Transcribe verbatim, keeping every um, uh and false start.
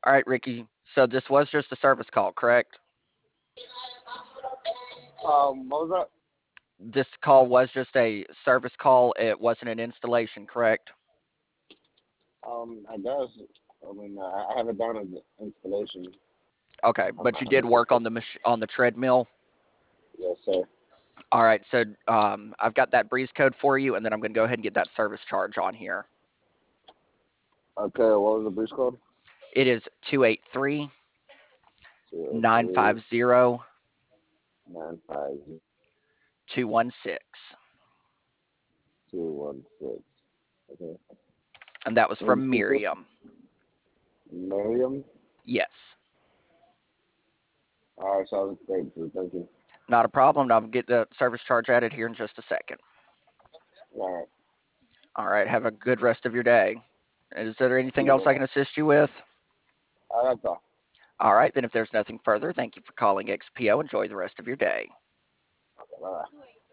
All right, Ricky. So this was just a service call, correct? Um, what was This call was just a service call. It wasn't an installation, correct? that? Um, I guess. I mean, uh, I have it down as installation. Okay, I'm but not you one did hundred work on percent. the mach- on the treadmill. Yes, sir. All right, so um, I've got that breeze code for you, and then I'm going to go ahead and get that service charge on here. Okay, what was the breach code? It is two eight three Zero nine three five zero nine five two one six, two one six. Okay. and that was And from speaker, Miriam. Miriam. Yes, All right, sounds great. Dude. Thank you. not a problem. I'll get the service charge added here in just a second. All right. All right, have a good rest of your day. Is there anything else I Yeah. can assist you with? All right, that's all. All right, then if there's nothing further, thank you for calling X P O. Enjoy the rest of your day. Okay, bye.